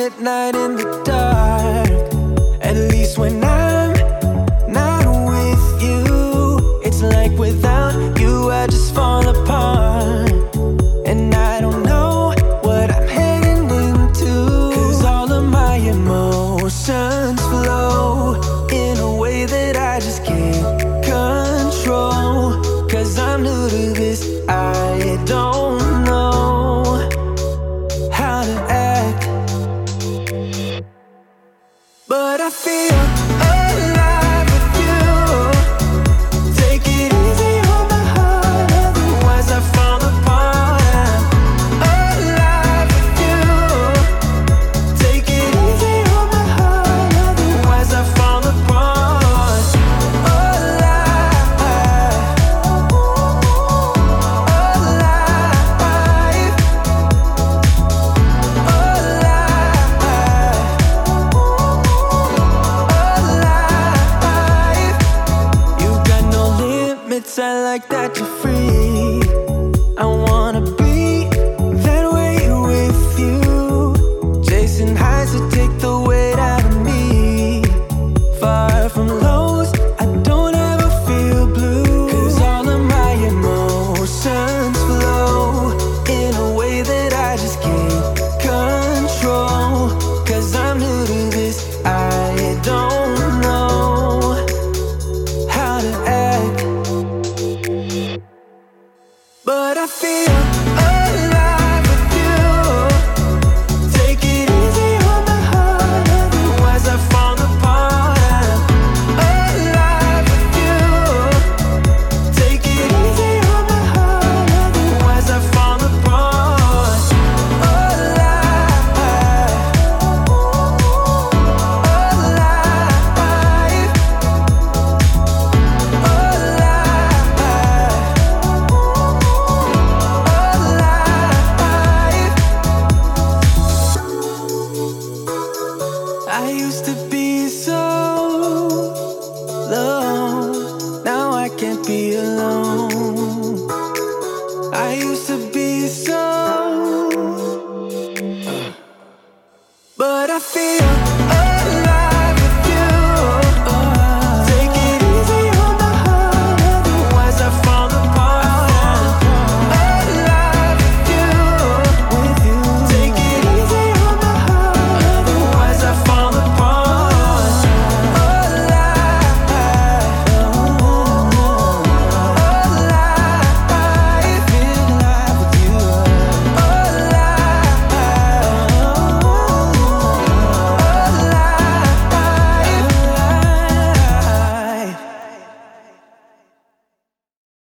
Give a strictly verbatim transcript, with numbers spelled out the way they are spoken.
at night in the dark. At least when I'm not with you, it's like without you I just fall apart. And I don't know what I'm heading into, 'cause all of my emotions flow in a way that I just can't control. 'Cause I'm new to this, I don't know how to act, but I feel alive with you. Take it easy on my heart, otherwise I fall apart. I'm alive with you. Take it easy on my heart, otherwise I fall apart. Alive, alive, I like that you're free. I wanna be that way with you. Chasing highs to take the weight out of me. Far from lows, I don't ever feel blue. 'Cause all of my emotions flow in a way that I just can't control. 'Cause I'm new to this, I don't know how to act, but I feel alive with you. Take it easy on my heart, otherwise I fall apart. I'm alive with you. Take it easy on my heart, otherwise I fall apart. Alive, alive, I used to be so low, now I can't be alone. I used to be so, but I feel